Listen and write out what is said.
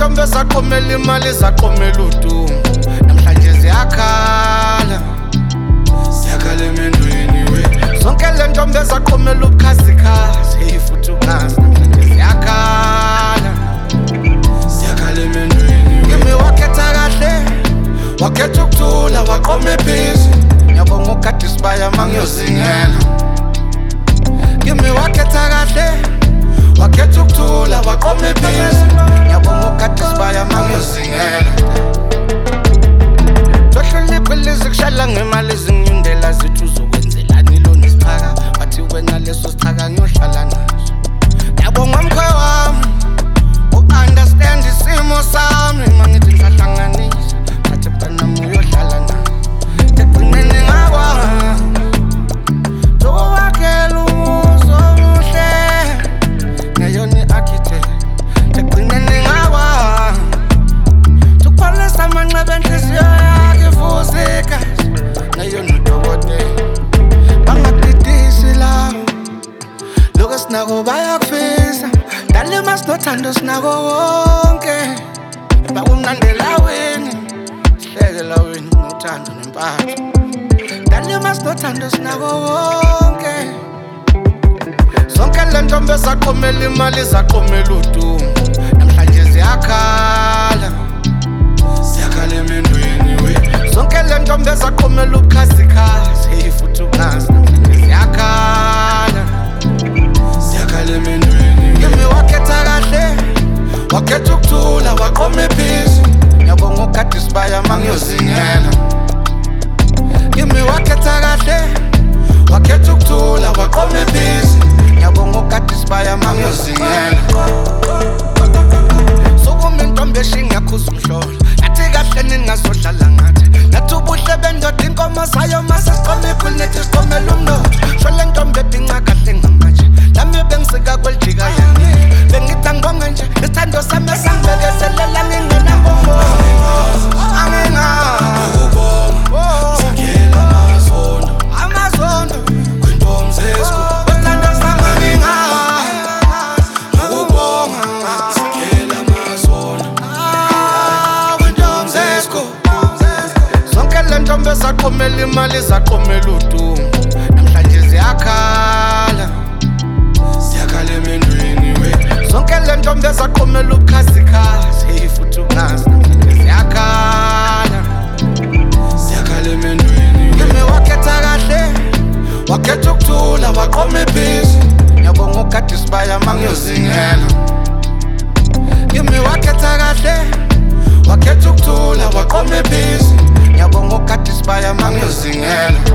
ntombi ezaqomela imali zaqomela udumo namhlanje ziyakhala emendweni we zonke le ntombi ezaqomela ubukhazikhazi futhi ukungazi namhlanje ziyakhala emendweni kimi wakhetha kahle wakhetha ukuthula waqoma ibhizi ngiyabonga ukade isibaya mangiyozingela kimi wakhetha kahle wakhetha ukuthula waqoma ibhizi ngiyabonga ukade isibaya mangiyozingela tohlula iqilizi kushala ngemali ezinyundela zithi uzokwenzelani lo nesichaka wathi wena leso sichaka ngiyohlala naso ngiyabonga mkhwe wami u-understand isimo sami mangithi ngihlahlanganisa ngathi mntanami uyohlala naso ekugcineni ngakwazi zowakhela umuzi omuhle ngeyona i-architect ekugcineni ngakwazi zokuphalisa amanxeba enhliziyo yakhe fuzika ngeyona udokotela bangakudidisi lawo lokho esinako bayakufisa dalima sinothando sinako wonke bakumnandi elaweni sihleke laweni nothando nempatho dalima sinothando sinako wonke zonke le ntombi ezaqomela imali zaqomela udumo namhlanje ziyakhala emendweni we zonke le ntombi ezaqomela ubukhazikhazi futhi ukungazi namhlanje ziyakhala emendweni kimi wakhetha kahle wakhetha ukuthula waqoma ibhizi ngiyabonga ukade isibaya mangiyozingela kimi wakhetha kahle wakhetha ukuthula waqoma ibhizi ngiyabonga ukade isibaya mangiyozingela sokuma intombi eshingiyakhuza umhlola nathi kahle ningazohlala ngathi nathi ubuhle bendoda inkomo zayo masesiqoma iphuli nethi siqomela umnotho sho le ntombi ebhinca kahle ngamanje nami bengisika kweljika yangi bengithi angibonge nje isithando sami esangibekezelela ngingenambongo amazondo kwintombi zesko isithando sami ngingakubonga sakhela amazondo kwintombi zesko zonke le ntombi ezaqomela imali zaqomela udumo namhlanje ziyakhala emendweni we zonke le ntombi ezaqomela ubukhazikhazi futhi ukungazi namhlanje ziyakhala emendweni kimi wakhetha kahle wakhetha ukuthula waqoma ibhizi ngiyabonga ukade isibaya mangiyozingela kimi wakhetha kahle wakhetha ukuthula waqoma ibhizi ngiyabonga ukade isibaya mangiyozingela